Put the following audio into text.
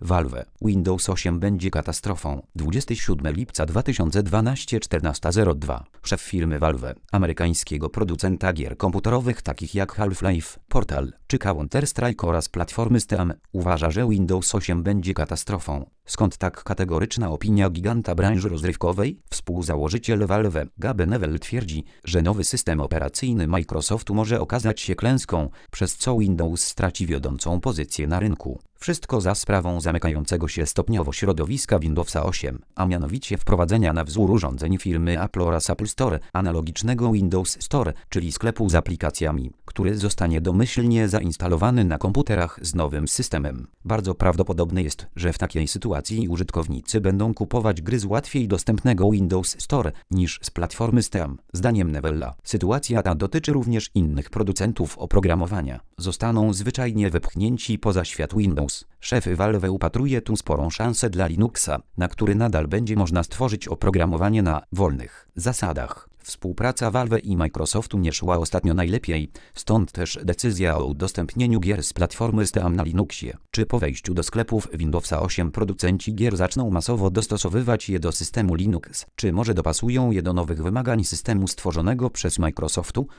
Valve. Windows 8 będzie katastrofą. 27 lipca 2012 14:02. Szef firmy Valve, amerykańskiego producenta gier komputerowych takich jak Half-Life, Portal czy Counter-Strike oraz platformy Steam, uważa, że Windows 8 będzie katastrofą. Skąd tak kategoryczna opinia giganta branży rozrywkowej? Współzałożyciel Valve, Gabe Newell twierdzi, że nowy system operacyjny Microsoftu może okazać się klęską, przez co Windows straci wiodącą pozycję na rynku. Wszystko za sprawą zamykającego się stopniowo środowiska Windowsa 8, a mianowicie wprowadzenia na wzór urządzeń firmy Apple oraz Apple Store, analogicznego Windows Store, czyli sklepu z aplikacjami, który zostanie domyślnie zainstalowany na komputerach z nowym systemem. Bardzo prawdopodobne jest, że w takiej sytuacji użytkownicy będą kupować gry z łatwiej dostępnego Windows Store niż z platformy Steam. Zdaniem Newella, sytuacja ta dotyczy również innych producentów oprogramowania. Zostaną zwyczajnie wypchnięci poza świat Windows. Szef Valve upatruje tu sporą szansę dla Linuxa, na który nadal będzie można stworzyć oprogramowanie na wolnych zasadach. Współpraca Valve i Microsoftu nie szła ostatnio najlepiej, stąd też decyzja o udostępnieniu gier z platformy Steam na Linuxie. Czy po wejściu do sklepów Windowsa 8 producenci gier zaczną masowo dostosowywać je do systemu Linux, czy może dopasują je do nowych wymagań systemu stworzonego przez Microsoftu?